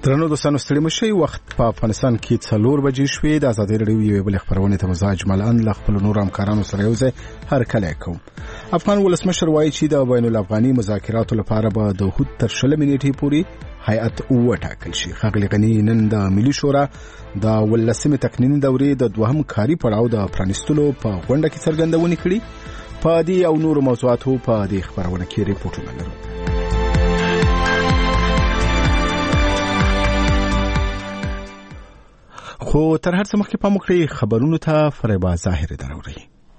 درنو دوستانو ستړي مشئ. وخت په افغانستان کې 4 بجې شوې. د ازادي راډیو یوې بلې خبرونه ته مزاج ملان له خپل نور همکارانو سره یوځای هرکلی کوم. افغان ولسمشر وایي چې د بین الافغاني مذاکراتو لپاره به د هوت تر 20 نیټې پورې هیئت وټاکل شي. ښاغلي غني نن د ملي شورا د 18مې تکنینی دورې د دوهم کاري پړاو د پرانیستلو په غونډه کې څرګندونې کړې. په دې او نورو موضوعاتو په دې خبرونه کې ریپورټونه لرو. خو تر هر څه مخکې پام وکړئ خبرونو ته. فریبا ظاهر دراوري.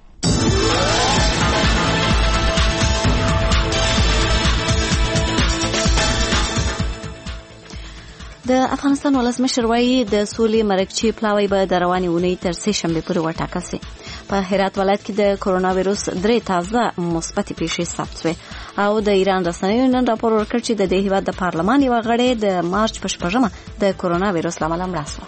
د افغانستان ولسمشر وایي د سولې مرکچی پلاوی به د روانې اونۍ تر 3 شنبې پورې وټاکل شي. په هرات ولایت کې د کرونا وایروس 3 تازه مثبت پیښې ثبت شوې او د ایران رسنیو نن راپور ورکړ چې د دې هیواد د پارلمان یو غړی د مارچ په 8مه د کرونا وایروس لامل مړ شو.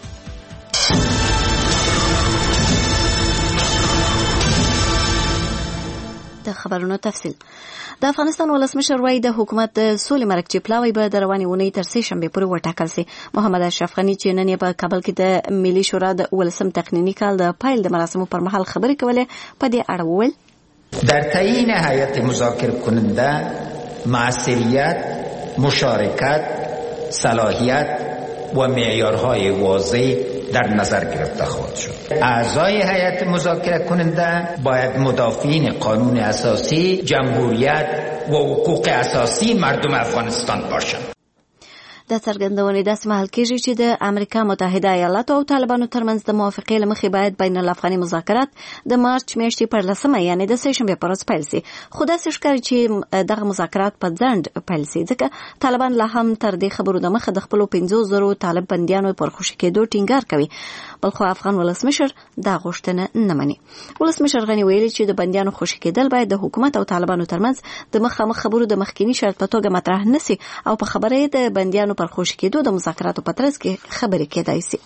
د خبرونو تفصیل. د افغانستان ولسمشر وایي د حکومت د سولې مرکچی پلاوی به د روانې اونۍ تر 3 شنبې پورې وټاکل شي. محمد اشرف غني چې نن په کابل کې د ملي شورا د 18 تکنینی کال د پایل د مراسمو پر مهال خبرې کولې په دې اړه وویل در تعیین هیئت مذاکره کننده موثریت، مشارکت، صلاحیت و معیارهای واضح در نظر گرفته خواهد شد. اعضای هیئت مذاکره کننده باید مدافعین قانون اساسی، جمهوریت و حقوق اساسی مردم افغانستان باشند. د څرګندونې داسې محل کېږي چې د امریکا متحده ایالاتو او طالبانو ترمنځ د موافقې له مخې باید بین الافغاني مذاکرات د مارچ میاشتې پر 10مه یعنې د 3 شنبې پر ورځ پیل شي. خو داسې ښکاري چې دغه مذاکرات په ځنډ پیل شي ځکه طالبان لا هم تر دې خبرو د مخه د خپلو 50,000 طالب بندیانو پر خوشي کېدو ټینګار کوي. بلخو افغان ولسمشر دا غوښتنه نه مني. ولسمشر غني ویلي چې د بندیانو خوشي کېدل باید د حکومت او طالبانو ترمنځ د مخامخ خبرو د مخکینی شرط په توګه مطرح نشي او په خبره د بندیانو پر خوشي کېدو د مذاکراتو په ترڅ کې خبرې کېدای شي.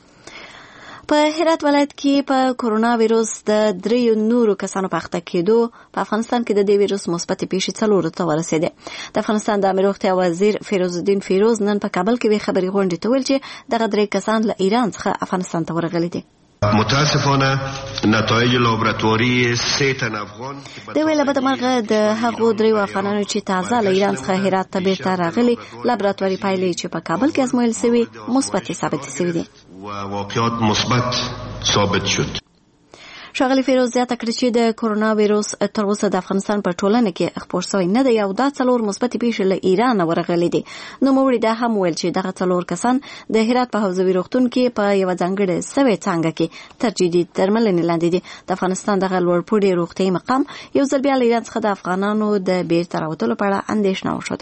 په هرات ولایت کې په کرونا وایروس د 3 نورو کسانو په اخته کېدو په افغانستان کې د دې وایروس مثبت پیښې 4 ته ورسېده. د افغانستان د امیر روغتیا وزیر فیروز الدین فیروز نن په کابل کې به خبري غونډه ته ویل چې دغه 3 کسان له ایران څخه افغانستان ته ورغلي دي. متاسفانه نتایج لابراتواری 3 تن افغان د ویله به د مرغه د هغو 3 افغانانو چې تازه له ایران څخه هرات ته بیرته راغلي لابراتواري پایلې چې په کابل کې ازمویل شوي مثبت ثابت شوي دي و واقعات مثبت ثابت شد. ښاغلي فیروز زیاته کړې چې د کرونا وایروس تر اوسه د افغانستان په ټولنه کې خپور شوی نه دی او دا 4 مثبت پیښې له ایران ورغلي دي. نو موږ دا هم ویل چې دغه 4 کسان د هرات په حوزوي روغتون کې په یو ځانګړي سوي څنګه کې ترجیحي درملنې لاندې دي. د افغانستان دغه لوړپوړي روغتي مقام یو ځل بیا له ایران څخه د افغانانو د بیرته راوتلو په اړه اندېښنه وشوه.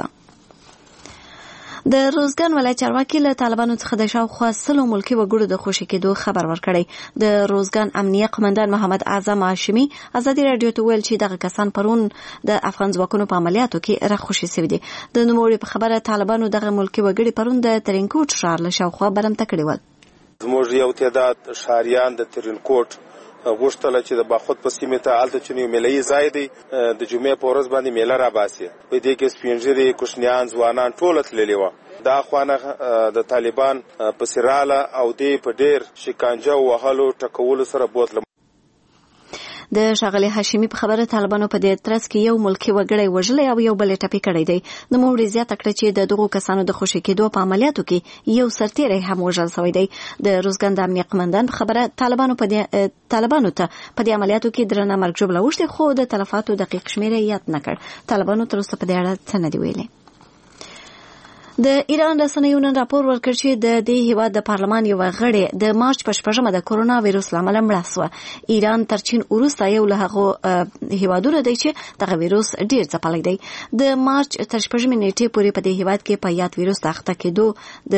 د روزګان ولایت چارواکي له طالبانو څخه د شاوخوا 100 ملکي وګړو د خوشي کېدو خبر ورکړی. د روزګان امنیه قومندان محمد اعظم هاشمي ازادي رادیو ته ویل چې دغه کسان پرون د افغان ځواکونو په عملیاتو کې راخوشي شوي دي. د نوموړي په خبره طالبانو دغه ملکي وګړي پرون د ترینکوټ ښار له شاوخوا برمته کړي ول. زموږ یو تعداد ښاریان د ترینکوټ غوښتل چې د باخود په سیمه ته الته چې یو ملي ځای دی د جمعې په ورځ باندې میله را باسي. په دې کې سپینږیري کوشنیان ځوانان ټول تللي و. دا خوانه د طالبان په سراله او دې په ډیر شکنجه وهلو ټکولو سره بوتله. د ښاغلي هاشمي په خبره طالبانو په دې ترڅ کې یو ملکي وګړی وژلی او یو بل ټپي کړی دی. د موړي زیاته کړه چې د دغو کسانو د خوشي کېدو په عملیاتو کې یو سرتیری هم وژل شوی دی. د روزګان د امنیه قومندان په خبره طالبانو ته په دې عملیاتو کې درنه مرګ ژوبله وشتې خو د تلفاتو دقیق شمیره یاد نه کړ. طالبانو تر اوسه په دې اړه څه نه دی ویلي. د ایران رسنیو نن راپور ورکړ چې د دې هیواد د پارلمان یو غړی د مارچ په 8مه د کرونا وایروس لامل مړ شو. ایران تر چین وروسته یو له هغو هیوادونو دی چې دغه وایروس ډیر ځپلی دی. د مارچ تر 8مې نیټې پورې په دې هیواد کې په یاد وایروس د اخته کېدو د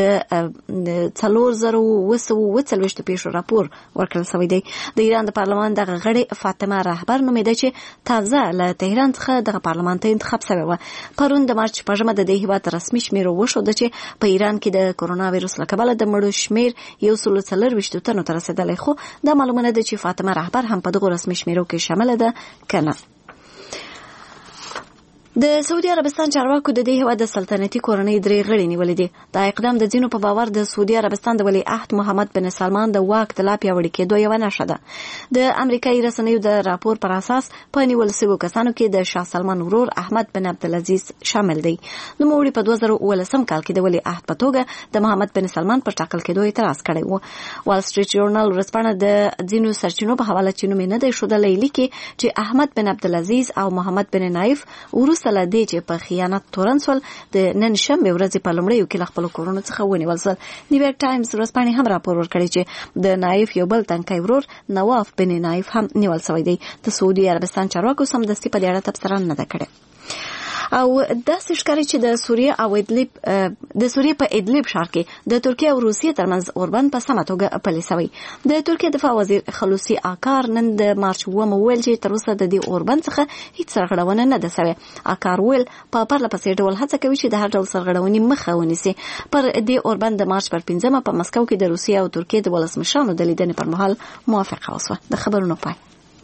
4,940 پیښو راپور ورکړل شوی دی. د ایران د پارلمان دغه غړی فاطمه رهبر نومیده چې تازه له تهران څخه دغه پارلمان ته انتخاب شوی و. پرون د مارچ 8مه د دې هیواد رسمي شمیرو شو چې په ایران کې د کرونا وایروس له کبله د مړو شمیر 140 تنو ته رسیدلی خو دا معلومه ده چې فاطمه رهبر هم په دغه رسمي شمیرو کې شامل ده کنه. د سعودي عربستان چارواکو د دې هیواد د سلطنتي کورنۍ درې غړي نیولې دي. دا اقدام د ځینو په باور د سعودي عربستان د ولیعهد محمد بن سلمان د واک د لا پیاوړي کېدو یوه نښه ده. د امریکایي رسنیو د راپور پر اساس په نیول شویو کسانو کې د شاه سلمان ورور احمد بن عبدالعزیز شامل دی. نوموړي په 2019 کال کې د ولیعهد په توګه د محمد بن سلمان پر ټاکل کېدو اعتراض کړی و. وال سټریټ جورنال ورځپاڼه د ځینو سرچینو په حواله چې نوم یې نه دی ښودلی لیکي چې احمد بن عبدالعزیز او محمد بن نایف وروسته له دې چې په خیانت تورن شول د نن شنبې ورځې په لومړیو کې له خپلو کورونو څخه ونیول شول. نیویارک ټایمز ورځپاڼې هم راپور ورکړی چې د نایف یو بل تنکی ورور نواف بن نایف هم نیول شوی دی. د سعودي عربستان چارواکو سمدستي په دې اړه تبصره نه ده کړې. او داسې ښکاري چې د سوریې په ادلب ښار کې د ترکیه او روسیې ترمنځ اوربند په سمه توګه پلی شوی. د ترکیه دفاع وزیر خلوصي آکار نن د مارچ 8 وویل چې تر اوسه د دې اوربند څخه هیڅ سرغړونه نه ده شوې. آکار ویل په پرله پسې ډول هڅه کوي چې د هر ډول سرغړونې مخه ونیسي. پر دې اوربند د مارچ پر 5 په مسکو کې د روسیې او ترکیې د ولسمشرانو د لیدنې پر مهال موافقه وشوه. د خبرونو پای.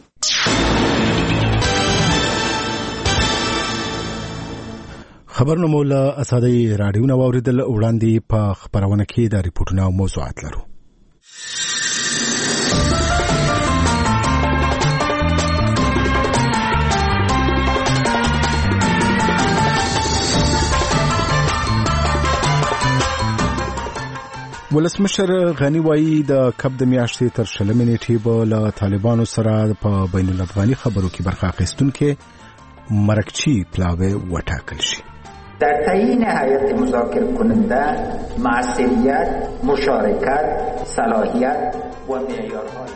خبرونه مولا اسادي رادیو نو اوریدل وړاندې په خبرونه کې د ریپورتونو او موضوعات لرو. ولسمشر غنی وایي د کب د میاشتې تر 20 نیټې به له طالبانو سره په بین الافغاني خبرو کې برخه اخیستونکي مرکچی پلاوی وټاکل شي. در تعیین هیئت مذاکره کننده معصیت، مشارکت، صلاحیت و معیارهای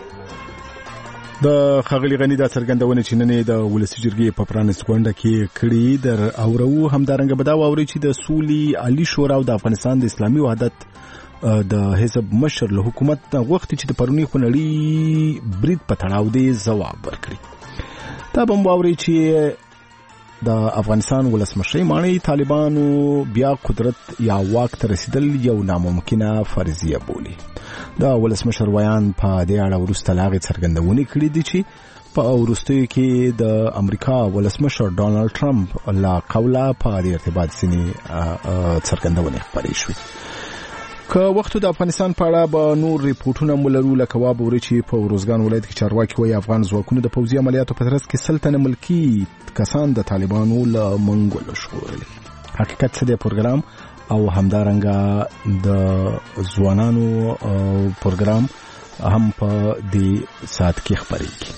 د خغلی غنی د څرګندونه چې نن د ولسی جرګې په پرانیست غونډه کې کړي در اورو همدارنګه بداو اوري چې د سولي عالی شورا او د افغانستان د اسلامي وحدت د حزب مشر له حکومت غوښتي چې د پرونی خنړی برید په تړاو دی ځواب ورکړي. دا به واوري چې د افغانستان ولسمشر مانی طالبانو بیا قدرت یا واک ته رسیدل یو ناممکنه فرضیه بولي. دا ولسمشر ویان په دې اړه وروسته لاغې څرګندونه کړې دي چې په وروستیو کې د امریکا ولسمشر ډونالد ټرمپ لا قوله په دې ارتباط سني څرګندونه خبرې شوې. که وخت د افغانستان په اړه به نور ریپورتونه مولرو لکه وابوري چې په روزګان ولایت کې چارواکي وایي افغان ځواکونو د پوځي عملیاتو په ترڅ کې سلطنه ملکی کسان د طالبانو له منګول شورل. حقیقت څه دی پروګرام او همدارنګه د ځوانانو پروګرام هم په دې سات کې خبرېږي.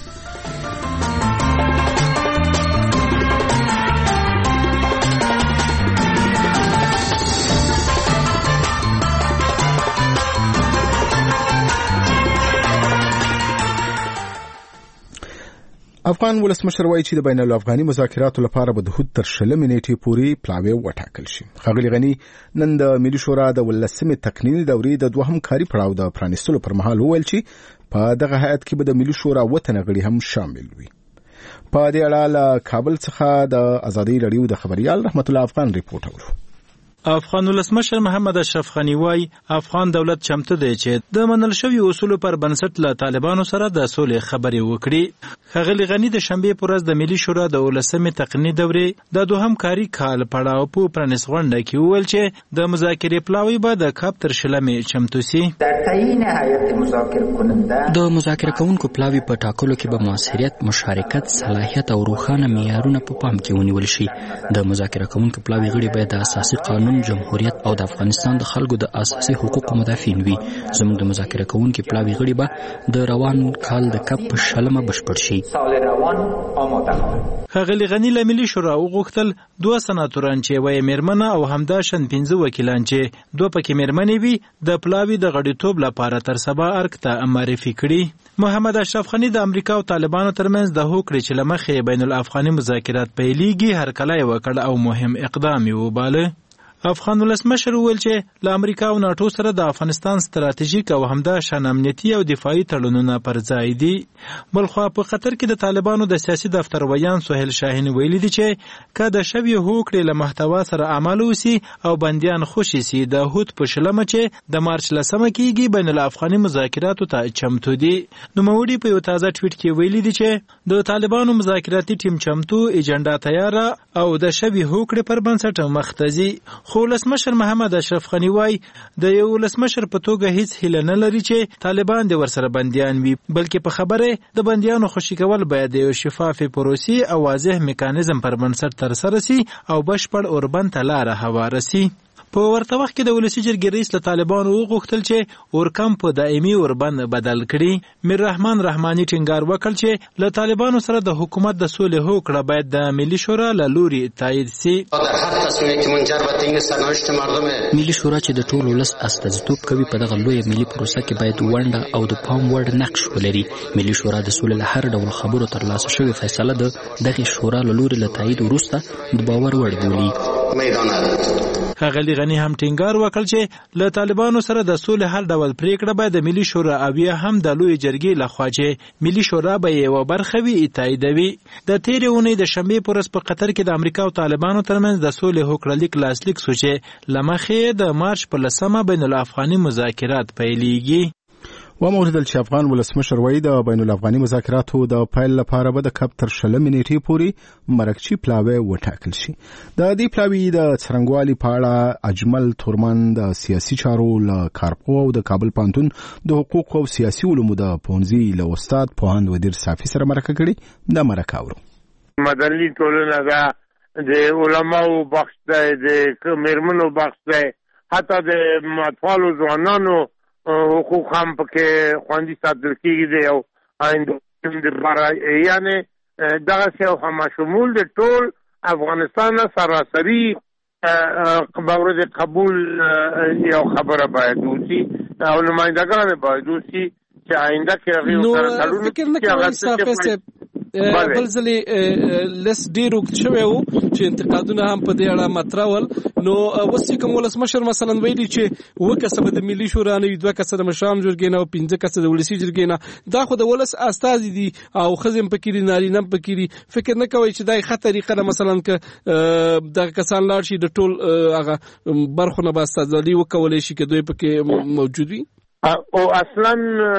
افغان ولسمشر وایي چې د بین الافغاني مذاکراتو لپاره به د حد تر 20 نیټې پورې پلاوی وټاکل شي. خغلی غنی نن د ملي شورا د 18مې تقنیني دورې د دوهم کاري پړاو د پرانیستلو پر مهال وویل چې په دغه هیئت کې به د ملي شورا وطن غړي هم شامل وي. په دې اړه له کابل څخه د ازادي رادیو د خبريال رحمت الله افغان ریپورت اورو. افغان ولسمشر محمد اشرف غنی وای افغان دولت چمتو دی چې د منل شوی اصول پر بنسټ له طالبانو سره د سولې خبرې وکړي. خغلی غنی د شنبې پر ورځ د ملي شورا د 18مې تقنیني دورې د دوهم کاري کال پړاو په پرانیست غونډه کې وویل چې د مذاکرې پلاوی به د کاپ تر 20 چمتو سي. در تعیین هیئت مذاکره کننده د مذاکره کوونکو پلاوی په ټاکلو کې به موثریت، مشارکت، صلاحیت او روښانه معیارونه په پام کې ونیول شي. د مذاکره کوونکو پلاوی غړي باید د اساسي قانون، جمهوریت او د افغانستان د خلکو د اساسي حقوقو مدافعین وي. زموږ د مذاکره کوونکو پلاوی غړي به د روان کال د کپ په 20 بشپړ شي. خغلی غنی له ملي شورا وغوښتل 2 سناتوران چې وایي میرمنه او همداشن 15 وکیلان چې 2 پکې میرمنې وي د پلاوی د غړیتوب لپاره تر سبا ارګ ته معرفي کړي. محمد اشرف غنی د امریکا او طالبانو ترمنځ د هوکړې چې لمخې بین الافغاني مذاکرات پیلېږي هر کله یو کړه او مهم اقدام یې وباله. افغان ولسمشر وویل چې له امریکا او ناټو سره د افغانستان ستراتیژیک او همدا شان امنیتي او دفاعي تړونونه پر ځای دي. بلخوا په قطر کې د طالبانو د سیاسي دفتر ویان سهیل شاهین ویلي دي چې که د شوی هوکړې له محتوا سره عمل وسی او بندیان خوشي سي د هوت په شلمه چې د مارچ لسمه کېږي بین الافغاني مذاکراتو ته چمتو دي. نوموړي په یو تازه ټویټ کې ویلي دي چې د طالبانو مذاکراتي ټیم چمتو، ایجنډا تیاره او د شوی هوکړې پر بنسټ مختزي. خو ولسمشر محمد اشرف غنی وای د یو ولسمشر په توګه هیڅ هیله نه لري چې طالبان د ورسره بندیان وي، بلکې په خبره د بندیانو خوشي کول باید د یو شفاف پروسې او واضح میکانیزم پر بنسټ ترسره سي او بشپړ اوربند ته لاره هواره سي. په ورته وخت کې د ولسی جرګې رئیس له طالبانو وغوښتل چې اورکم په دایمي اوربند بدل کړي. میر رحمان رحماني ټینګار وکړ چې له طالبانو سره د حکومت د سولې هوکړه باید د ملي شورا له لوري تایید سي. ملي شورا چې د ټول ولس استازیتوب کوي په دغه لوی ملي پروسه کې باید ونډه او د پام وړ نقش ولري. ملي شورا د سولې له هر ډول خبرو ترلاسه شوې فیصله د دغه شورا له لوري له تایید وروسته د باور وړ بولي. ښاغلي غني هم ټینګار وکړ چې له طالبانو سره د سولې هر ډول پریکړه باید د ملي شورا او یا هم د لوی جرګې لخوا چې ملي شورا به یوه برخه وي تاییدوي. د تېرې اونۍ د شنبې په ورځ په قطر کې د امریکا او طالبانو ترمنځ د سولې هوکړلیک لاسلیک شو چې له مخې د مارچ په 10 بین الافغاني مذاکرات پیلېږي. وموردل چې افغان ولسمشر وایي د بین الافغاني مذاکراتو د پیل لپاره به د کب تر 20 نیټې پورې مرکچي پلاوی وټاکل شي. د دې پلاوی د څرنګوالي په اړه اجمل تورمن د سیاسي چارو له کارپو او د کابل پوهنتون د حقوق او سیاسي علومو د پوهنځي له استاد پوهاند ودیر صافي سره مرکه کړې. د مرکه اورو. مدني ټولنه دا د علماو بخش دی، د میرمنو بخش دی، حتی د اطفالو ځوانانو حقوق هم پکې خوندي ساتل کېږي دی او آینده دپاره یعنې دغسې او همشمول د ټول افغانستان سراسري مورد قبول یو خبره باید وشي او نمایندګان باید وشي چې آینده کې هغې سره تړون فکر نه کوئ صافي صاحب بل ځلې لس ډېر اوږد شوی و چې انتقادونه هم په دې اړه مطرح ول. نو اوس چې کوم ولسمشر مثلا ویلي چې 9 کسه به د ملي شورا نه وي، 2 کسه د مشرانو جرګې نه او 5 کسه د ولسي جرګې نه، دا خو د ولس استازي دي او ښځې هم پکې دي، نارینه هم پکې دي. فکر نه کوئ چې دا ښه طریقه ده مثلا که دغه کسان لاړ شي د ټول هغه برخو نه به استازالي وکولی شي که دوی پکې موجود وي؟ او اصلا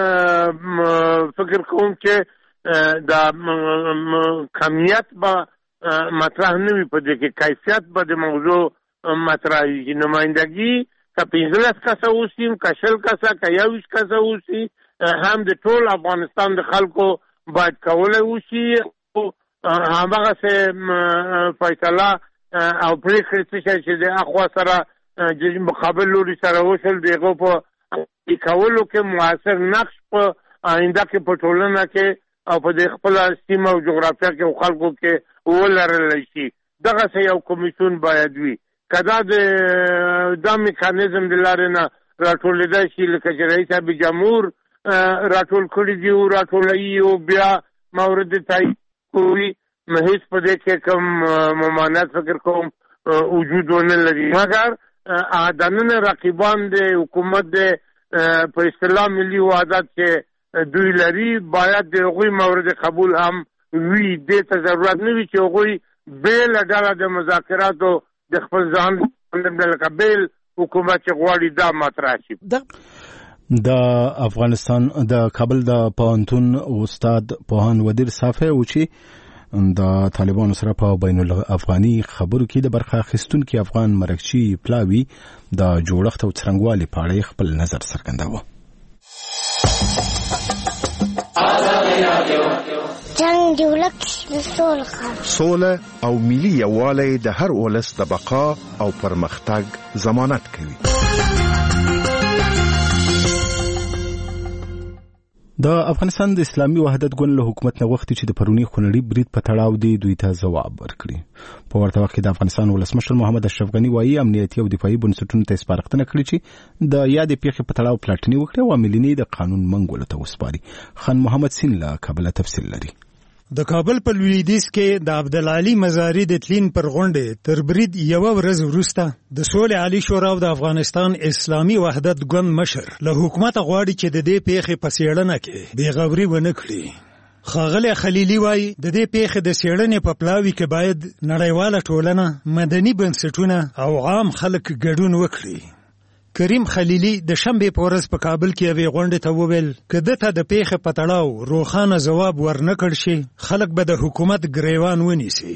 فکر کوم چې دا کمیت به مطرح نه وي، په دې کې کیفیت به د موضوع مطرح وي. نمایندګي که 15 کسه اوسي، که 20 کسه، که 21 کسه اوسي، هم د ټول افغانستان د خلکو باید کولی وشي او همغسې فیصله او پرېکړې څه شی چې د اخوا سره مقابل لوري سره وشل د هغو په کولو کې مؤثر نقش په آینده کې په ټولنه کې او په دې خپله سیمه او جغرافیه کې او خلکو کې ولرلی شي. دغسې یو کمیسیون باید وي. که دا میکانیزم د لارې نه راټولېدی شي لکه چې رئیس صاحب جمهور راټول کړي دي او راټولوي او بیا مورد تایید کوي، نو هېڅ په دې کې کوم ممانعت فکر کوم وجود ونه لري. مګر دننه رقیبان د حکومت د په اصطلاح ملي وحدت چې دوی لري باید د هغوی مورد قبول هم وي. دې ته ضرورت نه وي چې هغوی بېله ډله د مذاکراتو د خپل ځان لکه بېل حکومت چې غواړي دا مطرح شي. د افغانستان د کابل د پوهنتون استاد پوهاند ودیر صافي و چې د طالبانو سره په بین الافغاني خبرو کې د برخه اخیستونکي افغان مرکچي پلاوي د جوړښت او څرنګوالي په اړه خپل نظر څرګنداوه. جنگ دی ولک سوله او ملي یووالی د هر ولس د بقا او پرمختګ ضمانت کوي. د افغانستان د اسلامي وحدت ګوند له حکومت نه غوښتي چې د پرونی خونړي برید په تړاو دی دوی ته ځواب ورکړي. په ورته وخت کې د افغانستان ولسمشر محمد اشرف غنی وایي امنیتي او دفاعي بنسټونو ته سپارښتنه کړې چې د یادې پیښې په تړاو پلټنې وکړي او عاملین د قانون منګولو ته وسپاري. خان محمد سین له کابل تفصیل لري. د کابل په لویدیځ کې د عبدالعلي مزاري د تلین پر غونډې تر برید یوه ورځ وروسته د سولې عالي شورا او د افغانستان اسلامي وحدت ګوند مشر له حکومت غواړي چې د دې پیښې په څېړنه کې بېغوري ونه کړي. ښاغلی خلیلي وایي د دې پیښې د څېړنې په پلاوي کې باید نړیواله ټولنه، مدني بنسټونه او عام خلک ګډون وکړي. کریم خلیلی د شنبې په ورځ په کابل کې یوې غونډې ته وویل که دته د پیښې په تړاو روښانه ځواب ورنکړ شي خلک به د حکومت ګریوان ونیسي.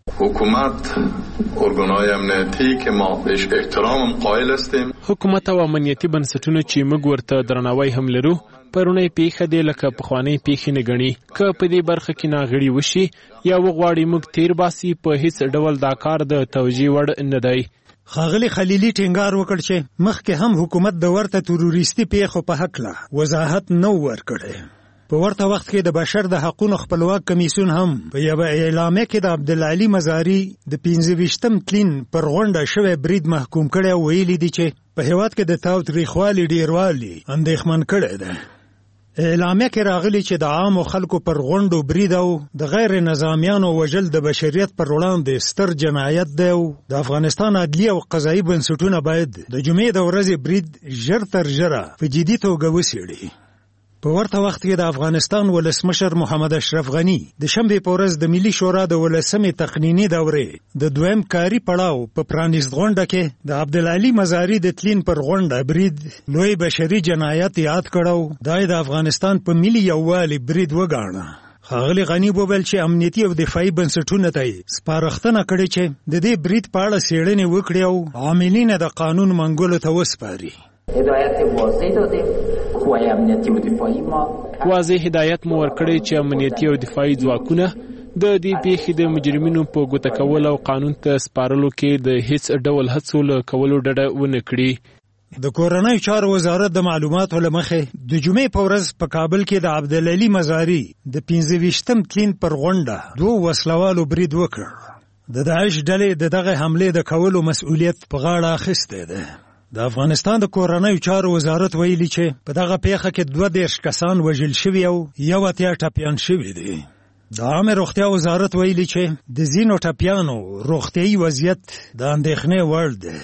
حکومت ارگانهای امنیتی که ما بهش احترام قائل هستیم، حکومت او امنیتي بنسټونه چې موږ ورته درناوی هم لرو پرونی پیښه دی لکه پخوانی پیښې نه ګڼي. که په دې برخه کې ناغړي وشي یا وغواړي موږ تیر باسي په هیڅ ډول دا کار د توجیه وړ نه دی. ښاغلی خلیلي ټینګار وکړ چې مخکې هم حکومت د ورته تروریستي پیښو په هکله وضاحت نه ورکړی. په ورته وخت کې د بشر د حقوقو خپلواک کمیسیون هم په یوه اعلامیه کې د عبدالعلي مزاري د 25م تلین پر غونډه شوی برید محکوم کړی او ویلي دي چې په هېواد کې د تاوتریخوالي ډېروالي اندېښمن کړی دی. اعلامیه کې راغلی چې د عامو خلکو پر غونډو برید او د غیر نظامیانو وژل د بشریت پر وړاندې ستر جنایت دی او د افغانستان عدلي او قضایي بنسټونه باید د جمعې د ورځې برید ژر تر ژره په جدي توګه وڅېړي. په ورته وخت کې د افغانستان ولسمشر محمد اشرف غني د شنبې په ورځ د ملي شورا د 18مې تقنیني دورې د دویم کاري پړاو په پرانیست غونډه کې د عبدالعلي مزاري د تلین پر غونډه برید لوی بشري جنایت یاد کړو. دا د افغانستان په ملي یووالي برید وګاڼه. ښاغلی غني وویل چې امنیتي او دفاعي بنسټونه ته یې سپارښتنه کړې چې د دې برید په اړه څېړنې وکړي او عاملین د قانون منګولو ته وسپاري. هدایت واضح دادیم قوای امنیتی و دفاعی ما واضح هدایت مو ورکړی چې امنیتي او دفاعي ځواکونه د دې پیښې د مجرمینو په ګوته کول او قانون ته سپارلو کې د هیڅ ډول هڅو له کولو ډډه ونه کړي. د کورنیو چارو وزارت د معلوماتو له مخې د جمعې په ورځ په کابل کې د عبدالعلي مزاري د 25م تلین پر غونډه 2 وسلوالو برید وکړ. د داعش ډلې د دغه حملې د کولو مسؤلیت په غاړه اخیستی دی. د افغانستان د کورنیو چارو وزارت ویلي چې په دغه پیښه کې 22 کسان وژل شوي او 81 ټپیان شوي دي. د عامه روغتیا وزارت ویلي چې د ځینو ټپیانو روغتیايي وضعیت د اندېښنې وړ دی.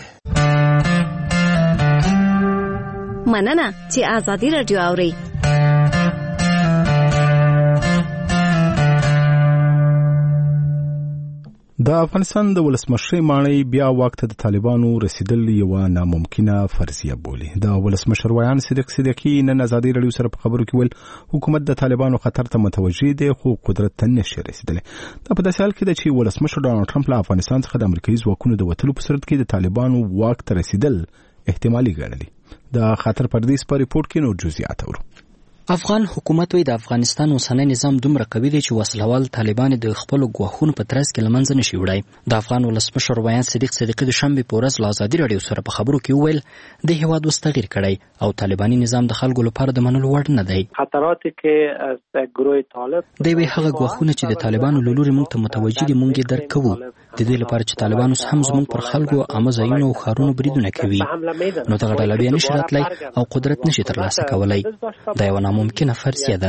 مننه چې آزادي رادیو اورئ. د افغانستان د ولسمشر ماڼۍ بیا واک ته د طالبانو رسیدل یوه ناممکنه فرضیه بولي. د ولسمشر ویان صدیق صدیقي نن ازادي رادیو سره په خبرو کې ویل حکومت د طالبانو خطر ته متوجه دی خو قدرت ته نشي رسیدلی. دا په داسې حال کې ده چې ولسمشر ډانلډ ټرمپ له افغانستان څخه د امریکایي ځواکونو د وتلو په صورت کې د طالبانو واک ته رسیدل احتمالي ګڼلي. د خطر پردیس په ریپورت کې نور جزئیات اورو. افغان حکومت وی د افغانستان اوسنی نظام دومره قوي دی چې وسلوال طالبان د خپل ګواښونو په ترڅ کې لمنځه نشي وړای. د افغان ولسمشر ویان صدیق صدیقي د شنبې په ورځ له ازادي رادیو سره په خبرو کې وویل د هیواد اوس تغییر کړی او طالباني نظام د خلکو لپاره د منلو وړ نه دی. خطراتی که از گروه طالب دی وی هغه ګواښونه چې د طالبانو له لوري موږ ته متوجه دي موږ یې درک کوو. د دې لپاره چې طالبان اوس هم زموږ پر خلکو عامه ځایونو او ښارونو بریدونه کوي نو دغه ډله بیا نشي راتلی او قدرت نشي ترلاسه کولی. دا یوه ناممکنه فرضیه ده.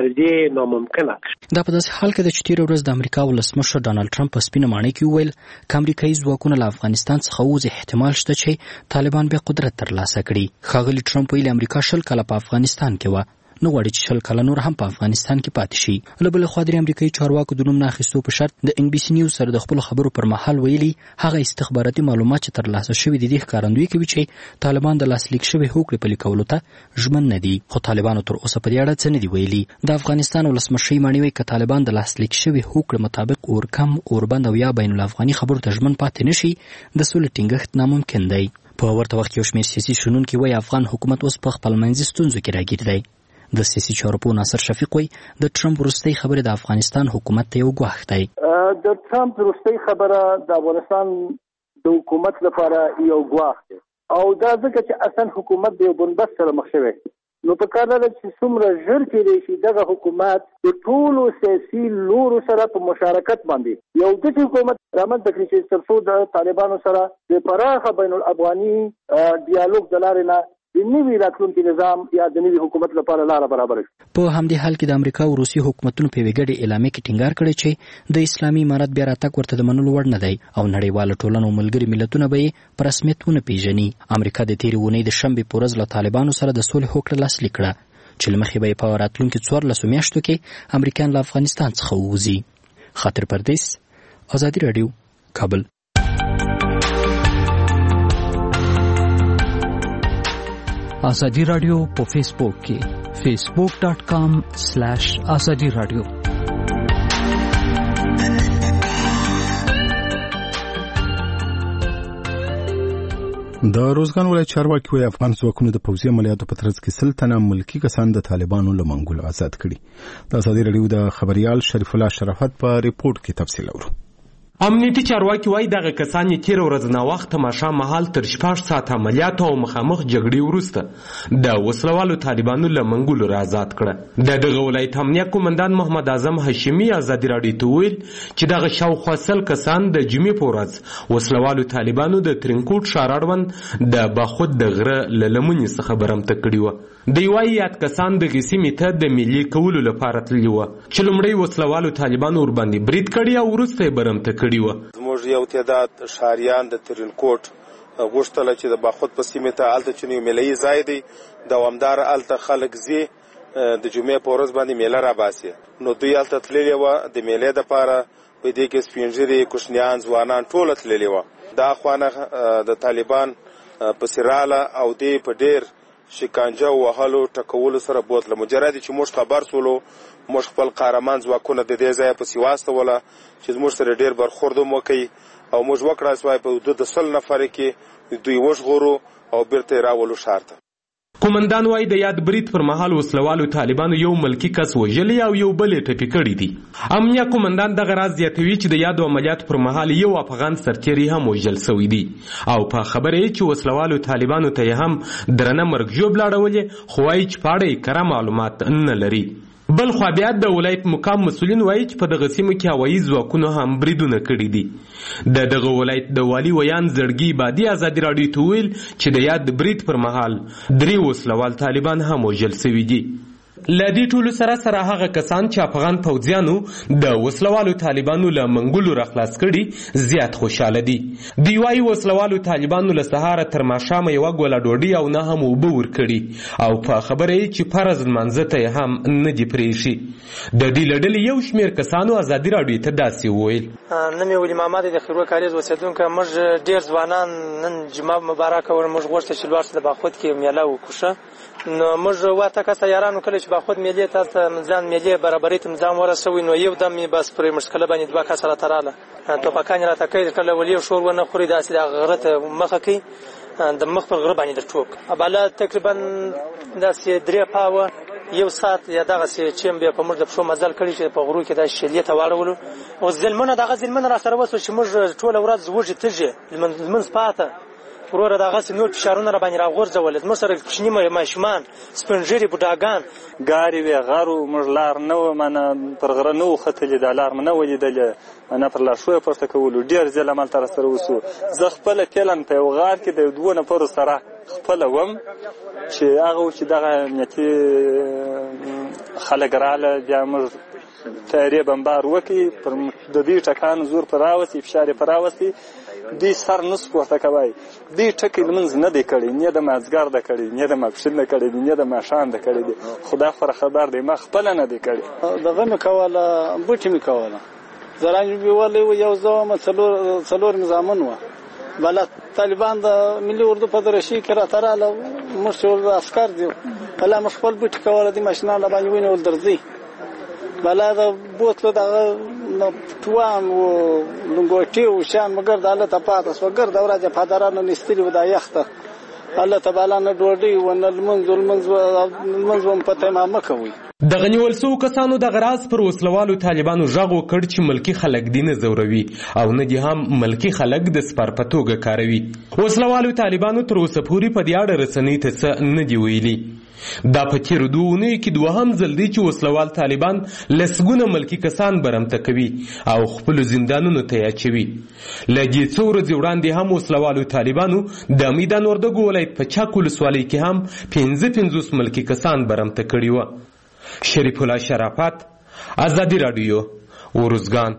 دا په داسې حال کې ده چې تېره ورځ د امریکا ولسمشر ډانلډ ټرمپ په سپینه ماڼۍ کې وویل که امریکایي ځواکونه له افغانستان څخه ووځي احتمال شته چې طالبان بیا قدرت ترلاسه کړي. ښاغلي ټرمپ ویلي امریکا 20 کاله په افغانستان کې وه نو غواړي چې 20 کاله نور هم په افغانستان کې پاتې شي. له بلې خوا د امریکایي چارواکو د نوم نه اخیستو په شرط د NBC نیوز سره د خپلو خبرو پر مهال ویلي هغه استخباراتي معلومات چې ترلاسه شوي دي دې ښکارندویي کوي چې طالبان د لاسلیک شوې هوکړې پلي کولو ته ژمن نه دي. خو طالبانو تر اوسه په دې اړه څه نه دي ویلي. د افغانستان ولسمشر ماڼۍ وایي که طالبان د لاسلیک شوې هوکړې مطابق اورکم اوربند او یا بین الافغاني خبرو ته ژمن پاتې نشي د سولې ټینګښت ناممکن دی. په ورته وخت کې یو شمېر سیاسي شنونکي وایي افغان حکومت اوس په خپلمنځي ستونزو کې راګیر دی. د سیاسي چارو پوه ناصر شفیق وایي د ټرمپ وروستۍ خبرې د افغانستان حکومت ته یو ګواښ دی. د ټرمپ وروستۍ خبره د افغانستان د حکومت لپاره یو ګواښ دی او دا ځکه چې اصلا حکومت د یو بنبست سره مخ شوی نو په کار ده چې څومره ژر کېدی شي دغه حکومت د ټولو سیاسي لورو سره په مشارکت باندې یو داسې حکومت رامنځته کړي چې تر څو د طالبانو سره د پراخه بین الافغاني ډیالوګ د لارې نه د نوي راتلونکي نظام یا د نوي حکومت لپاره لاره برابر شي. په همدې حال کې د امریکا او روسي حکومتونو په وګړي اعلامیه کې ټینګار کړی چې د اسلامي امارت بیا راتګ ورته د منلو وړ نه دی او نړیواله ټولنه او ملګري ملتونه به یې په رسمیت ونه پیژني. امریکا د تېرې اونۍ د شنبې په ورځ له طالبانو سره د صلح هوکړه لاسلیک کړه چې له مخې به یې په راتلونکي 14 میاشتو کې امریکایان له افغانستان څخه ووځي. خاطر پردیس، ازادي راډیو، کابل. ازادي راډیو په فیسبوک کې facebook.com/ازادي راډیو. د روزګان ولایت چارواکي وایي افغان ځواکونو د پوځي عملیاتو په ترڅ کې 100 تنه ملکي کسان د طالبانو له منګولو آزاد کړي. د ازادي راډیو د خبريال شریف الله شرافت په ریپورت کې تفصیل اورو. امنیتي چارواکي وایي دغه کسان یې تېره ورځ ناوخته ماښام مهال تر 6 ساعته عملیاتو او مخامخ جګړې وروسته د وسلوالو طالبانو له منګولو را آزاد کړه. د دغه ولایت امنیه قومندان محمد اعظم هاشمي ازادي راډیو ته وویل چې دغه شاوخوا 100 کسان د جمعې په ورځ وسلوالو طالبانو د ترینکوټ ښار اړوند د باخود د غره له لمنې څخه برمته کړي وه. دوی وایي یاد کسان دغې سیمې ته د ملي کولو لپاره تللي وه چې لومړی وسلوالو طالبانو ورباندې برید کړي او وروسته یې برمته کړي وه. زموږ یو تعداد ښاریان د ترینکوټ غوښتله چې د باخود په سیمې ته هلته چې یو میله یي ځای دی دوامداره هلته خلک ځي د جمعې په ورځ باندې میله راباسي. نو دوی هلته تللي وه د میلې دپاره په دې کې سپین ږیري کوچنیان ځوانان ټوله تللي وه. دا خواانه د طالبان پسې راله او دې په ډېر شکنجه وهلو ټکولو سره بوتله. مجرد چې موږ خبر سولو موږ خپل قهرمان ځواکونه د دې ځایه پسې واستوله چې زموږ سره ډېر برخورد هم وکړي او موږ وکړه سوای په حدود 100 نفره کې دوی وژغورو او بیرته یې راولو ښار ته. قومندان وایي د یاد برید پر مهال وسلوالو طالبانو یو ملکی کس وژلی او یو بل یې ټپي کړي دي. امنیه قومندان دغه راز زیاتوي چې د یادو عملیاتو پر مهال یو افغان سرتیری هم وژل سوی دی او په خبره یې چې وسلوالو طالبانو ته یې هم درنه مرګ ژوبله اړولې خو وایي چې په اړه یې کره معلومات نه لري. بل خوا بیا د ولایت مقام مسؤلین وایي چې په دغه سیمه کې هوایي ځواکونو هم بریدونه کړي دي. د دغه ولایت د والي ویان زړګي بادي ازادي راډیو ته ویل چې د یاد برید پر مهال 3 وسلوال طالبان هم وژل سوي دي. له دې ټولو سره هغه کسان چې افغان پوځیانو د وسلوالو طالبانو له منګولو راخلاص کړي زیات خوشاله دي. دوی وایي وسلوالو طالبانو له سهاره تر ماښامه یوه ګوله ډوډۍ او نه هم اوبه ورکړي او په خبره یې چې فرض لمانځه ته یې هم نه دي پرېښي. د دې له ډلې یو شمېر کسانو ازادي راډیو ته داسې وویل. نوم یې ولي محمد د خیرو کاریز اوسېدونکی. موږ ډېر ځوانان نن جمعه مبارکه ور موږ غوښتل چې لاړ شو د باخود کې میله وکړو. نو موږ واته کسه یارانو کله چې باخود میلې ته ځان میلې برابرۍ ته ځان ورسوي نو یو دم بس پرې مشکله باندې 2 کسه راته توپکان راته کوي کله ولي شور ونه خوري داسې د غره ته مخه کوي د مخ پر غره باندې د ټوک ابله تقریبا داسې 3 پاوه یو ساعت یا دغه چې به په موږ د پښو مزل کړی چې په غرو کې د شلیه ته واړولو او ظلمونه دغه ظلمونه را سره وسو چې موږ ټول ورځ وږي تږي لمن سپاته ورور دغه نور فشارونه را باندې راغورځول. موږ سره کوچني ماشومان سپنجري بوډاګان ګاډي وی غرو موږ لار نه و منه پر غره نه وختلې د لار نه ولیدل نه پر لار شوې پورته کولو ډېر ځله عمل تر سره وسو. زه خپل پلان په غار کې د 2 نفر سره خپل وم چې هغه چې دغه امنیتي خلک رااله بیا موږ تیاری بمبار وکړي پر د دې ټکان زور پر راوستي فشار پر راوستي دوی سر نس پورته کوي. دوی ټکي لمنځ نه دی کړی نه د مازګر د کړی نه د ماپښین نه کړی نه د ماښام د کړی دی. خدا خبر خبر دی ما خپل نه دی کړی. دغه مې کوله بوټي مې کوله زرانج به ولې یو ځوم څلور نظامون و بل طالبان د ملي اردو په درشي کې راتراله مشول عسكر دی بل مش خپل بوټي کوله د ماشینه لا باندې وینول درځي بل دا بوتلو دغه توان و لنګوټي او شان مګر د الله تپاتس وګر د ورځې فادرانو نستلی ودا یخته الله تعالی نه ډوډۍ ونل منځ په تمه مکوي. دغه نیول سو کسانو د غراز پر وسلوالو طالبانو ژغ وکړ چې ملکی خلک دینه زوروي او نه دي هم ملکی خلک د سپارپتوګه کاروي. وسلوالو طالبانو تر اوسه پورې په دې اړه رسنۍ ته څه نه دی ویلي. دا په تیرو 2 اونیو کې دوهم ځل دی چې وسلوال طالبان لسګونه ملکي کسان برمته کوي او خپلو زندانونو ته یې اچوي. له دې څو ورځې وړاندې هم وسلوالو طالبانو د میدان وردګو ولایت په چک ولسوالۍ کې هم 55 ملکي کسان برمته کړي وه. شریف الله شرافت، ازادي راډیو، ورزګان.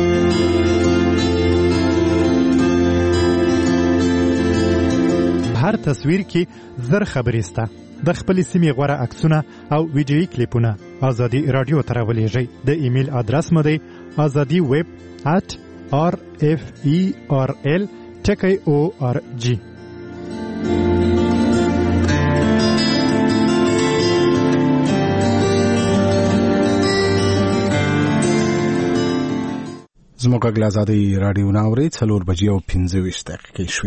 هر تصویر کې زر خبرې سته. د خپل سیمې غوره عکسونه او ویډیویي کلیپونه ازادي رادیو ته راولېږئ. د ایمیل ادرس مو دی azadi@referl.org. زموږ غږ ازادي رادیو ناوري 4:25 شوې.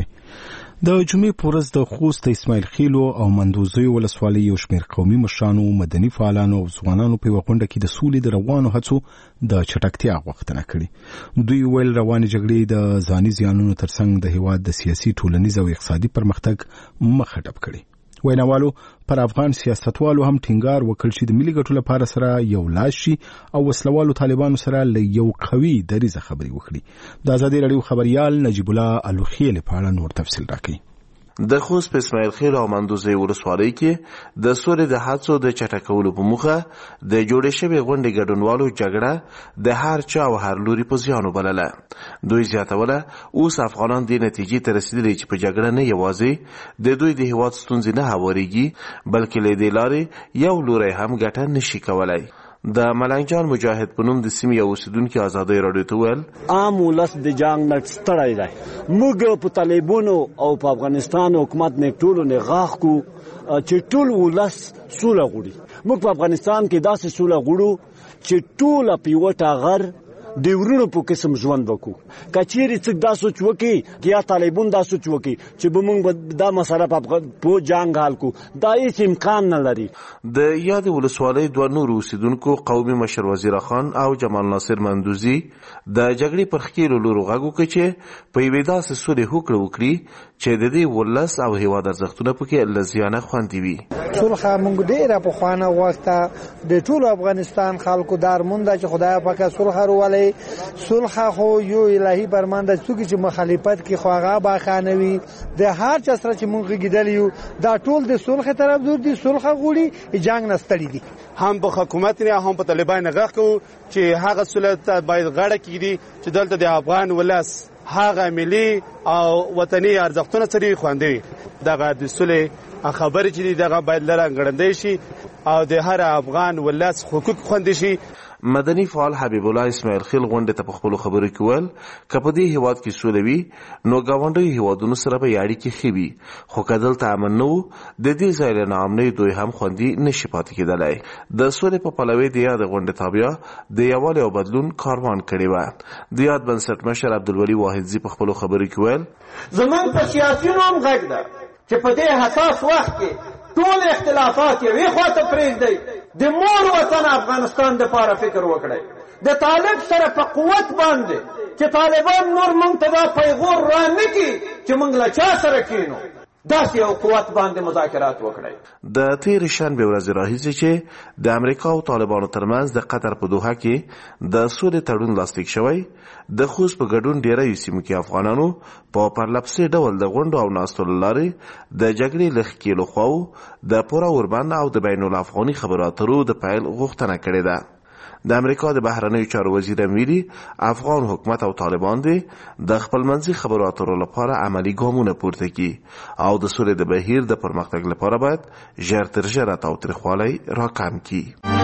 د جمعې په ورځ د خوست اسماعیل خیلو او مندوزیو ولسوالۍ یو شمېر قومي مشرانو، مدني فعالانو او ځوانانو په یوه غونډه کې د سولې د روانو هڅو د چټکتیا غوښتنه کړې. دوی ویل روانې جګړې د ځاني زیانونو ترڅنګ د هېواد د سیاسي، ټولنیز او اقتصادي پرمختګ مخه ډب کړي. ویناوالو پر افغان سیاستوالو هم ټینګار وکړ چې د ملي ګټو لپاره سره یو لاس شي او وسلوالو طالبانو سره له یو قوي دریځه خبرې وکړي. د ازادي راډیو خبريال نجیب الله الوخیل په اړه نور تفصیل راکړي. د خوست په اسماعیل خیل او مندوزی ولسوالۍ کې د سولې د هڅو د چټکولو په موخه د جوړې شوې غونډې ګډونوالو جګړه د هر چا او هر لوري په زیان وبلله. دوی زیاتوله اوس افغانان دې نتیجې ته رسېدلي چې په جګړه نه یوازې د دوی د هېواد ستونزې نه هوارېږي، بلکې له دې لارې یو لوری هم ګټه نشي کولی. د ملنګ جان مجاهد په نوم د سیمې یو اوسیدونکي ازادۍ راډیو ته وویل عام ولس د جنګ نه ستړی دی. موږ په طالبانو او په افغانستان حکومت نه ټولو نه غاښ کو چې ټول ولس سوله غواړي. موږ په افغانستان کې داسې سوله غواړو چې ټول په یوه ټغر د ورونو په قسم ژوند وکړو. که چیرې څوک دا سوچ وکړي که یا طالبان دا سوچ وکړي چې به موږ دا مسله په جنګ حل کړو، دا هېڅ امکان نه لري. د یادې ولسوالۍ 2 نورو اوسیدونکو قومي مشر وزیر خان او جمال ناصر مندوزي د جګړې پر ښکېلو لورو غږ وکړ چې په یوې داسې سولې هوکړه وکړي چې د دې ولس او هېواد ارزښتونه پکې له زیانه خوندي وي. صلح موږ ډېره پخوانه غوښته، د ټولو افغانستان خلکو دا ارمان ده چې خدای پاک صلح راولي. صلح خو یو الهي فرمان ده، څوک چې مخالفت کوي خو هغه باخانه وي. د هر چا سره چې موږ غږیدلی یو دا ټول د صلح طرفدار دي، صلح غواړي، جنګ نه ستړي دي. هم په حکومت نه هم په طالبانو غږ کوو چې هغه صلح ته باید غاړه کېږدي چې دلته د افغان ولس هغه ملي او وطني ارزښتونه سره خوندي وي. دغه د صلح خبرې چې دغه باید لرغړندې شي او د هر افغان ولس حقوق خوندي شي. مدني فعال حبیب الله اسماعیل خیل غونډې ته په خپلو خبرو کې ویل که په دې هېواد کې سوله وي نو ګاونډیو هېوادونو سره به یې اړیکې ښې وي، خو که دلته امن نه و د دې ځای له ناامنۍ دوی هم خوندي نشي پاتې کېدلی. د سولې په پلوۍ د یادې غونډې تابیا د یووالي او بدلون کاروان کړې وه. د یاد بنسټ مشر عبدالولي واحدزي په خپلو خبرو کې ویل زموږ په سیاسیونو هم غږ ده چې په دې حساس وخت کې ټول اختلافات یې وې خواته پرېږدئ، د مور وطن افغانستان دپاره فکر وکړئ. د طالب سره په قوت باندې چې طالبان نور موږ ته دا پیغور را نه کړي چې موږ له چا سره کینو، داسې یو قوت باندې مذاکرات وکړئ. د تېرې شنبې ورځې راهیسې چې د امریکا او طالبانو ترمنځ د قطر په دوحه کې د سولې تړون لاسلیک شوی، د خوست په ګډون ډیری سیمو کې افغانانو په پرلپسې ډول د غونډو او ناستو له لارې د جګړې له ښکېلو خواو د پوره اوربند او د بین الافغاني خبرو اترو د پیل غوښتنه کړې ده. د امریکا د بهرنیو چارو وزیر ویلي افغان حکومت او طالبان دي د خپلمنځي خبرو اترو لپاره عملی ګامونه پورته کړي او د سولې د بهیر د پرمختګ لپاره باید ژر تر ژره تاوتریخوالی راکم کړي.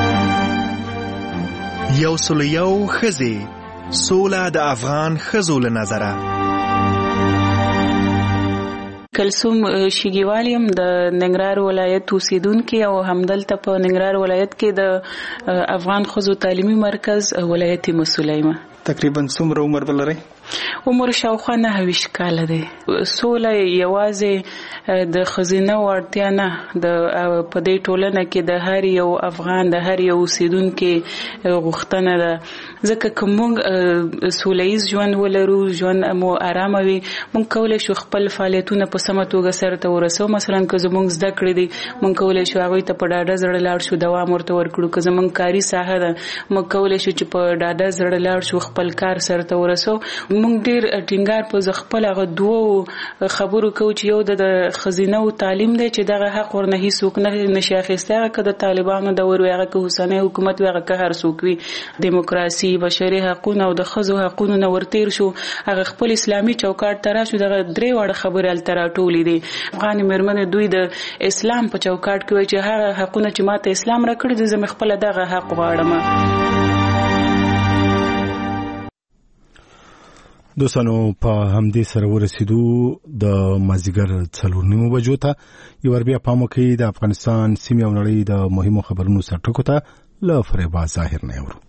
101 ښځې سوله د افغان ښځو له نظره. کلثوم شیګیوالیم د ننګرهار ولایت اوسیدونکي او همدلته په ننګرهار ولایت کې د افغان ښځو تعلیمي مرکز ولایتي مسؤله یم. تقریبا څومره عمر ولرئ؟ عمر شاوخوا 29 کاله دی. سوله یوازې د ښځینه وړتیا نه په دې ټولنه کې د هر یو افغان د هر یو اوسیدونکي غوښتنه ده. ځکه که موږ سوله ییز ژوند ولرو، ژوند مو ارامه وي، موږ کولی شو خپل فعالیتونه په سمه توګه سرته ورسوو. مثلا که زموږ زده کړې دي موږ کولی شو هغوی ته په ډاډه زړه لاړ شو، دوام ورته ورکړو. که زموږ کاري ساحه ده موږ کولی شو چې په ډاډه زړه لاړ شو خپل کار سرته ورسوو. موږ ډېر ټینګار په خپل هغه دوو خبرو کوو چې یو د ښځینه‌و تعلیم دی چې دغه حق ورنه هېڅوک نشي اخیستی، هغه که د طالبانو دور وي، هغه که اوسنی حکومت وي، هغه که هر څوک وي. دیموکراسي، بشري حقونه او د ښځو حقونو نه ورتېر شو، هغه خپل اسلامي چوکاټ ته راشو. دغه درې واړه خبرې هلته راټولې دي. افغانې مېرمنې دوی د اسلام په چوکاټ کې وایي چې هغه حقونه چې ما ته اسلام راکړي دي زه مې خپله دغه حق غواړم. دوستانو په همدې سره ورسېدو د مازدیګر 4:30 بجو ته. یو ور بیا پام وکړئ د افغانستان سیمې او نړۍ د مهمو خبرونو سرټکو ته له فریبا ظاهر نه اورو.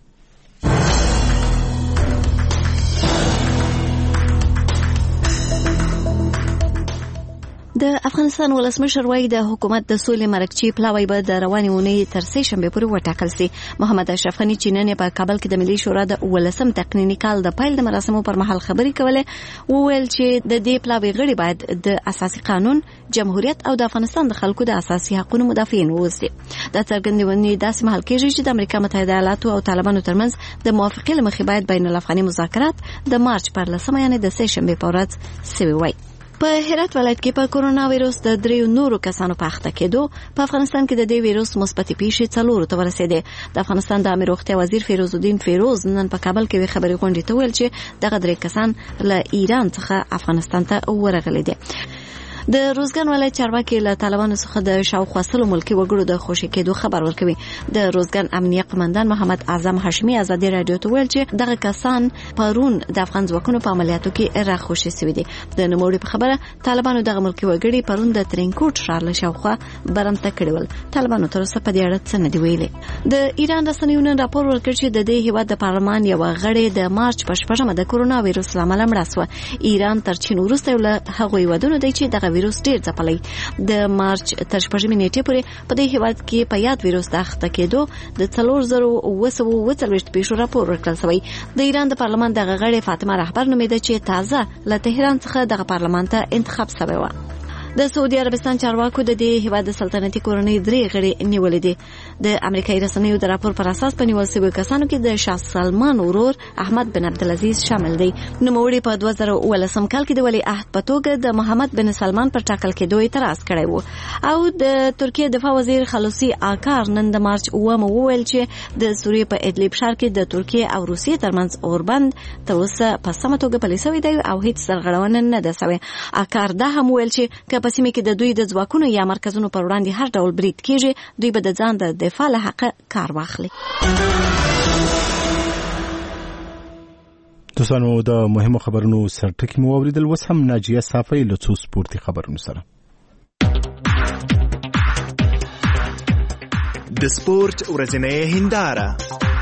د افغانستان ولسمشر وايي د حکومت د سولې مرکچی پلاوی به د روانې اونۍ تر سې شنبې پورې وټاکل شي. محمد اشرف غني چې نن په کابل کې د ملي شورا د 18م تقنیني کال د پیل د مراسمو پر مهال خبرې کولې، وویل چې د دې پلاوی غړي باید د اساسي قانون، جمهوریت او د افغانستان د خلکو د اساسي حقوقو مدافعین ووسي. د څرګندونې داسې مهال کېږي چې د امریکا متحده ایالاتو او طالبانو ترمنځ د موافقې له مخې باید بین الافغاني مذاکرات د مارچ پر 10 یعنې د سې شنبې په ورځ سوي وي. په هرات ولایت کې په کورونا وایروس د 3 نورو کسانو په اخته کېدو په افغانستان کې د دې وایروس مثبتې پیښې 4 ته ورسېدې. د افغانستان د امیر روغتیا وزیر فیروز الدین فیروز نن په کابل کې خبري غونډې ته ویل چې دغه 3 کسان له ایران څخه افغانستان ته ورغلي دي. د روزګان ولایت چارواکي له طالبانو څخه د شاوخوا 100 ملکي وګړو د خوشي کېدو خبر ورکوي. د روزګان امنیه قومندان محمد اعظم هاشمي ازادي رادیو ته ویل چې دغه کسان پرون د افغان ځواکونو په عملیاتو کې راخوشي شوي دي. د نوموړي په خبره طالبانو دغه ملکي وګړي پرون د ترینکوټ ښار له شاوخوا برمته کړي ول. طالبانو تر اوسه په دې اړه څه نه دی ویلي. د ایران رسنیو نن راپور ورکړ چې د دې هیواد د پارلمان یو غړی د مارچ په 14مه د کورونا وایروس لامل مړ شو. ایران تر چین وروسته له هغه هیوادونو دی چې دغه وایروس ډېر ځپلی. د مارچ تر 14مې نیټې پورې په دې هیواد کې په یاد وایروس د اخته کېدو د 4940 پیښو راپور ورکړل شوی. د ایران د پارلمان دغه غړی فاطمه رهبر نومېده چې تازه له تهران څخه دغه پارلمان ته انتخاب شوی و. د سعودي عربستان چارواکو د دې هیواد د سلطنتي کورنۍ 3 غړي نیولې دي. د امریکایي رسنیو د راپور پر اساس په نیول شویو کسانو کې د شاه سلمان ورور احمد بن عبدالعزیز شامل دی. نوموړي په 2018 کال کې د ولی عهد په توګه د محمد بن سلمان پر ټاکل کېدو اعتراض کړی و. او د ترکیه دفاع وزیر خلوصي آکار نن د مارچ 9 وویل چې د سوریې په ادلب ښار کې د ترکیه او روسیې ترمنځ اوربند تر اوسه په سمه توګه پلی شوی دی او هیڅ سرغړونه نه ده شوې. آکار دا هم ویل چې په سیمه کې د دوی د ځواکونو یا مرکزونو پر وړاندې هر ډول برید کېږي، دوی به د ځان د دفاع له حقه کار واخلي. دوستانو د مهمو خبرونو سرټکي مو اوریدل. اوس هم ناجیه صافی له څو سپورتي خبرونو سره. د سپورت ورځنۍ هنداره.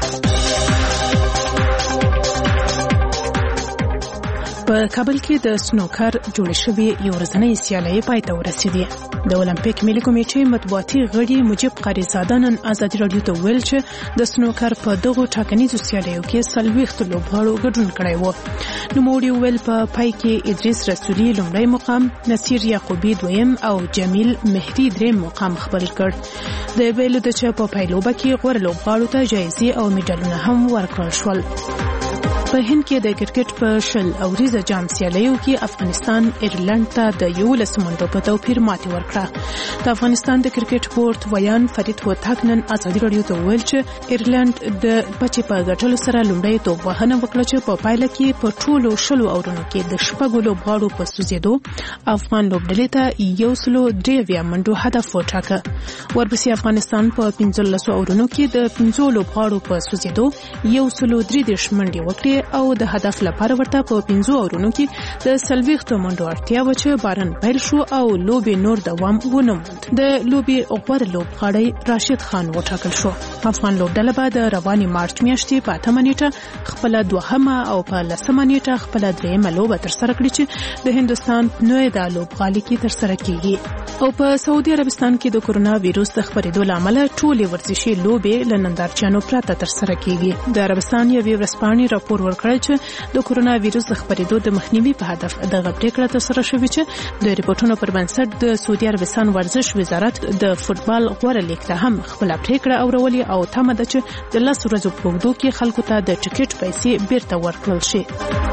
په کابل کې د سنوکر جوړ شوی یو ورځنی سیالي پای ته ورسېده. د اولمپیک ملي کمیټې مطبوعاتي غړي مجيب قاریزاده نن ازادي رادیو ته ویل چې د سنوکر په دغه ټاکنیزو سیالیو کې 40 لوبغاړو ګډون کړی و. نوموړي ویل په پای کې ادریس رسولي لومړی مقام، نصیر یعقوبی دویم او جمیل مهدی دریم مقام خپل کړ. د ویلو د چې په پایلوبه کې غوړ لوبغاړو ته جایزې او میډالونه هم ورکړل شول. په هند کې د کرکټ په شل اوریزه جام سیالیو کې افغانستان ایرلند ته د 11 منډو په توپیر ماتې ورکړه. د افغانستان د کرکټ بورډ ویان فرید هوتک نن ازادي رادیو ته ویل چې ایرلند د بچي په ګټلو سره لومړی توپ وهنه وکړه چې په پایله کې په ټولو شلو اورونو کې د شپږو لوبغاړو په سوزېدو افغان لوبډلې ته 103 منډو هدف وټاکه. ورپسې افغانستان په 15 اورونو کې د 15 لوبغاړو په سوزېدو 133 منډې وکړې او د هدف لپاره ورته په 15 اورونو کې د 40 منډو اړتیا و چې باران پیل شو او لوبي نور دوام ونه موند. د لوبي غوړ لوبغاړی راشد خان وټاکل شو. افغان لوبډله به د رواني مارچ میاشتې په 8 نیټه خپل دوهمه او په 10 نیټه خپل درېیمه لوبه تر سره کړي چې د هندستان نوې د لوبغالي کې تر سره کیږي. او په سعودي عربستان کې د کورونا وایروس د خپرېدو لامل ټولې ورزشي لوبې له نندارچیانو پرته تر سره کیږي. د عربستان یوې ورځپاڼې راپور ورکړی چې د کورونا وایروس د خپرېدو د مخنیوي په هدف دغه پریکړه تر سره شوې چې د ریپورتونو پر بنسټ د سعودي عربستان ورزش وزارت د فوتبال غوړه لیګ ته هم خپل پریکړه اورولې او تمه ده چې د 10 ورځو په اوږدو کې خلکو ته د ټیکټ پیسې بیرته ورکړل شي.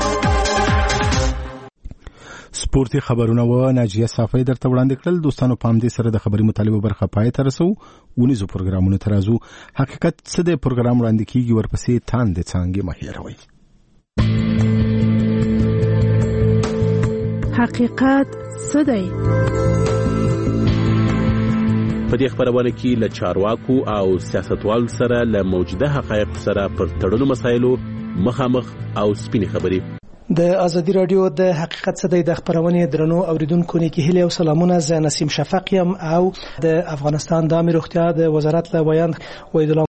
سپورتي خبرونه و ناجیه صافی درته وړاندې کړل. دوستانو پام دې سره د خبري مطالبه برخه پای ته رسو. ونیزو پروګرامونو ترازو حقیقت څه د پروګرام وړاندې کیږي ورپسې تاندې څانګې مهیروي. حقیقت څه دی؟ په دې خبرونه کې له چارواکو او سیاستوالو سره له موجوده حقایق سره پر تړلو مسایلو مخامخ او سپینې خبرې. د ازادي رادیو د حقیقت څه دی د خبرونې درنو اوریدونکو نیکی هیله او سلامونه. زه نسیم شفق یم او د افغانستان د امنیت روغتیا د وزارت له بیان ویدل